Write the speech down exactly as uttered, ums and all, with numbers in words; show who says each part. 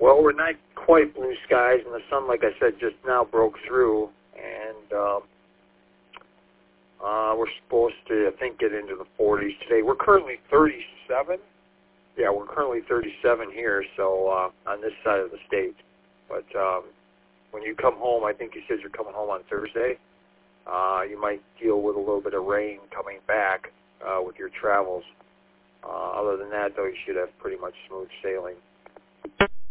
Speaker 1: Well, we're not quite blue skies, and the sun, like I said, just now broke through, and um, uh, we're supposed to, I think, get into the forties today. We're currently thirty-seven. Yeah, we're currently thirty-seven here, so uh, on this side of the state. But um, when you come home, I think you said you're coming home on Thursday, uh, you might deal with a little bit of rain coming back uh, with your travels. Uh, other than that, though, you should have pretty much smooth sailing.